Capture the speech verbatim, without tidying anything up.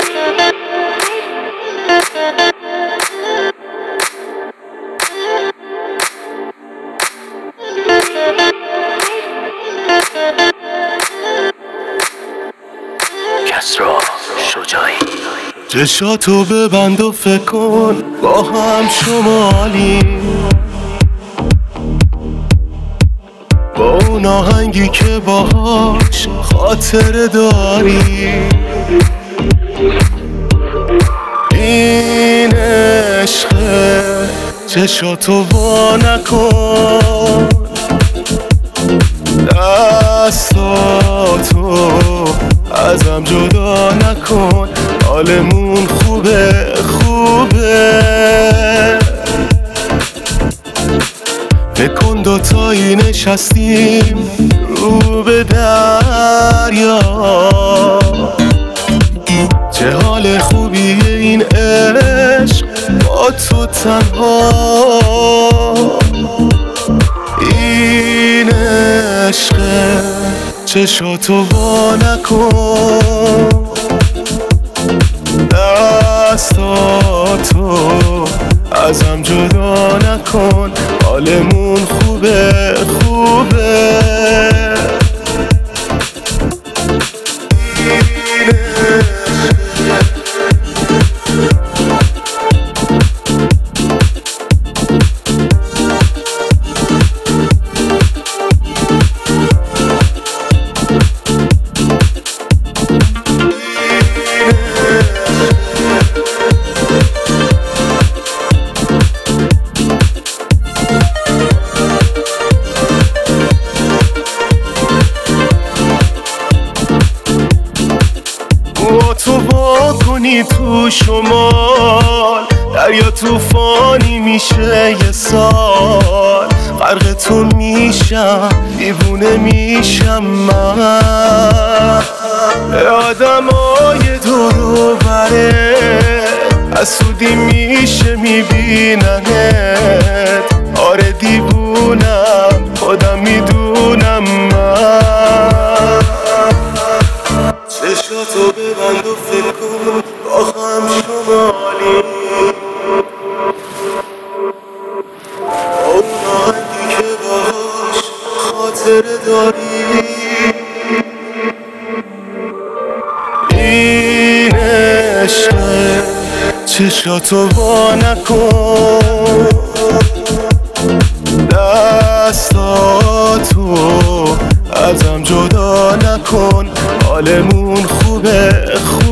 کسرا شجاعی. چشاتو ببند و فکر کن با هم شمالی، با اون آهنگی که باهاش خاطره داری. این عشقه، چشاتو وا نکن، دستاتو ازم جدا نکن. حالمون خوبه خوبه، بکن دوتایی نشستیم رو به دریا. چه حال خوبیه این عشق با تو تنها. این عشقه، چشاتو وا نکن، دستاتو ازم جدا نکن. حالمون خوبه خوبه. تو با کنی تو شمال، دریا طوفانی میشه یه سال. غرق تو میشم، دیوونه میشم من. آدمای دور و بره حسودی میشه میبیننت. آره دیوونم، خودم میدونم من. چشاتو ببند و فکر کن با هم شمالی، با اون آهنگی که باهاش خاطره داری. این عشقه، چشاتو وا نکن، دستاتو ازم جدا نکن. حالمون خوبه خوبه.